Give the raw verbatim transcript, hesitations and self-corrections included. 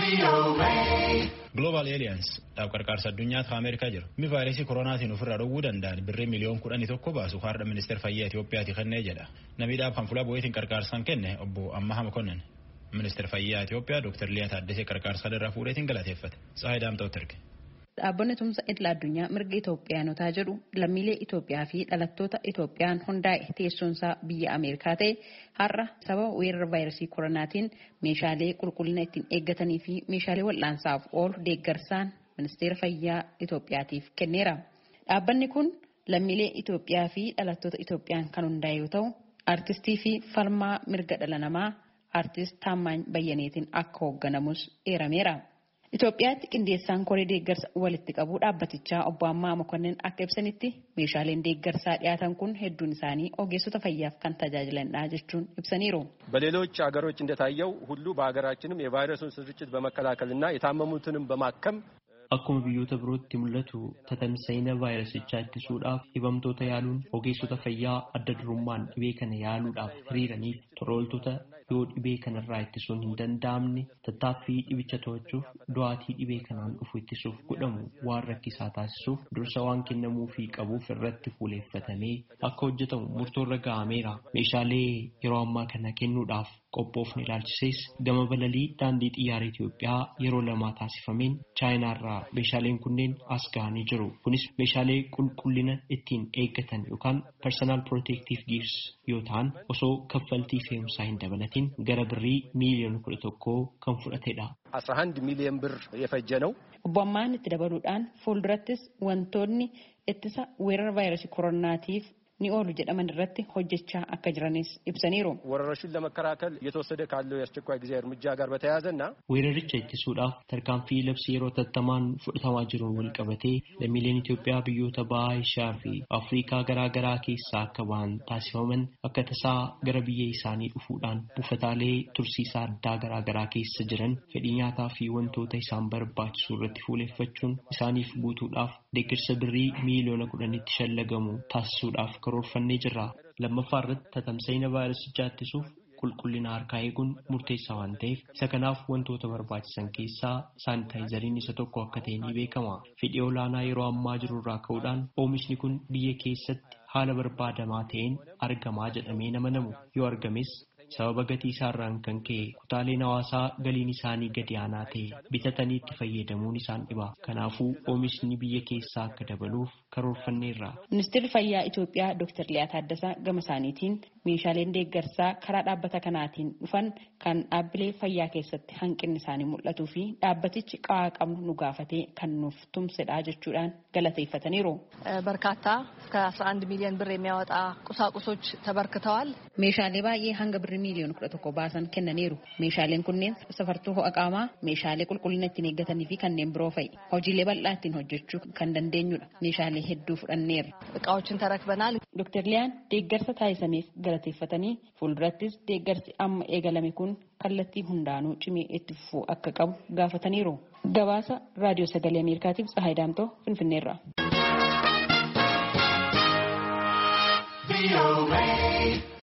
Global Alliance dhaab qarqaarsa addunyaatti Ameerikaa jira. Mi vaayirasii koronaatiin ofirraa dhowwuu danda'an birrii miliyoon kudhanii tokko baasu har'a ministeera fayyaa Itoophiyaati kennee jedha. Namni dhaab kan fuula bu'eetiin qarqaarsaan kenne obbo Ammaha Mokonnin. Ministeera fayyaa Itoophiyaa Dr. Liyaa Taaddasee qarqaarsa irraa fuudheetiin galateeffate. Tsaayidaa Daamxoo Tirke. Dhaabbanni tumsa idil addunyaa mirga Itoophiyaanotaa jedhu lammiilee Itoophiyaa fi dhalattoota Itoophiyaan hundaa'e teessoonsaa biyya Ameerikaa ta'e har'a sababa weerara vaayirasii koronaatiin meeshaalee qulqullina ittiin eeggatanii fi meeshaalee wal'aansaaf oolu deeggarsaan ministeera fayyaa Itoophiyaatiif kenneera. Dhaabbanni kun lammiilee Itoophiyaa fi dhalattoota Itoophiyaan kan hundaa'e yoo ta'u, artistii fi falmaa mirga dhala namaa artist Taammaany Bayyaneetiin akka hoogganamus eerameera. Itoophiyaatti qindeessaan koree deeggarsa walitti qabuu dhaabbatichaa obbo Ammaa Mokonnin akka ibsanitti meeshaaleen deeggarsaa dhiyaatan kun hedduun isaanii ogeessota fayyaaf kan tajaajilanidha jechuun ibsaniiru. በሌሎች ሀገሮች እንደታየው ሁሉ በሀገራችንም የቫይረሱን ስርጭት በመከላከልና የታመሙትንም በማከም akkuma biyyoota birootti mul'atu tatamsa'ina vaayirasichaa ittisuudhaaf dhibamtoota yaaluun ogeessota fayyaa adda durummaan dhibee kana yaaluudhaaf hiriiraniif torooltota yoo dhibee kanarraa ittisuun hin danda'amne tattaaffii dhibicha to'achuuf du'aatii dhibee kanaan dhufu ittisuuf godhamu waan rakkisaa taasisuuf dursa waan kennamuufii qabuuf irratti fuuleeffatamee akka hojjetamu murtoorra ga'ameera. Meeshaalee yeroo ammaa kana kennuudhaaf qophoofne ilaalchisees gama balalii daandii xiyyaara Itoophiyaa yeroo lamaa taasifameen chaayinaarraa meeshaaleen kunneen as ga'anii jiru. Kunis meeshaalee qulqullina ittiin eeggatan yookaan personal protective gears yoo ta'an osoo kaffaltii fe'umsaa hin dabalatin gara birrii miiliyoona kudha tokkoo kan fudhatedha. አስራ አንድ ሚሊዮን ብር የፈጀ ነው። Obbo Ammaan itti dabaluudhaan fuuldurattis wantoonni ittisa weerara vaayirasii koronaatiif ni oolu jedhaman irratti hojjechaa akka jiranis ibsaniiru. ወረርሽኙን ለመከላከል እየተወሰደ ካለው የአስቸኳይ ጊዜ እርምጃ ጋር በተያያዘና weeraricha ittisuudhaaf tarkaanfii labsii yeroo tattamaan fudhatamaa jiruun wal qabatee lammiileen Itoophiyaa biyyoota bahaa Eeshiyaa fi Afrikaa garaa garaa keessaa akka ba'an taasifaman akka tasaa gara biyya isaanii dhufuudhaan buufataalee tursiisaa addaa garaa garaa keessa jiran fedhii nyaataa fi wantoota isaan barbaachisu irratti fuuleeffachuun isaaniif guutuudhaaf deeggarsa birrii miiliyoona kudhanitti shallagamu taasisuudhaaf karoorfannee jirra. Lammaffaa irratti tatamsa'ina vaayirasichaa ittisuuf qulqullina harkaa eeguun murteessaa waan ta'eef isa kanaaf wantoota barbaachisan keessaa saanitaayizariin isa tokko akka ta'e ni beekama. Fedhii olaanaa yeroo ammaa jiru irraa ka'uudhaan oomishni kun biyya keessatti haala barbaadamaa ta'een argamaa jedhamee amanamu yoo argames sababa gatii isaarraan kan ka'e kutaaleen hawaasaa galiin isaanii gadi aanaa ta'e bitatanii itti fayyadamuun isaan dhiba. Kanaafuu oomishni biyya keessaa akka dabaluuf karoorfanneerra. Ministeerri fayyaa Itoophiyaa Dr. Liyaa Taaddasaa gama isaaniitiin meeshaaleen deeggarsaa karaa dhaabbata kanaatiin dhufan kan dhaabbilee fayyaa keessatti hanqinni isaanii mul'atuu fi dhaabbatichi qawaa qabnu nu gaafatee kan nuuf tumsedha jechuudhaan galateeffataniiru. በርካታ እስከ አስራ አንድ ሚሊዮን ብር የሚያወጣ ቁሳቁሶች ተበርክተዋል። meeshaalee baay'ee hanga birrii miiliyoona kudha tokko baasan kennaniiru. Meeshaaleen kunneen safartuu ho'a qaamaa, meeshaalee qulqullina ittiin eeggatanii fi kanneen biroo fa'i. Hojiilee bal'aa ittiin hojjechuu kan dandeenyudha. Meeshaalee hedduu fudhanneerra. እቃዎችን ተረክበናል። Dr. Liyaan deeggarsa taasisameef galateeffatanii fuuldurattis deeggarsi amma eegalame kun kallattii hundaanuu cimee itti fufuu akka qabu gaafataniiru. Gabaasa raadiyoo sagalee Ameerikaatiif Tsahaay Daamxoo Finfinneerraa.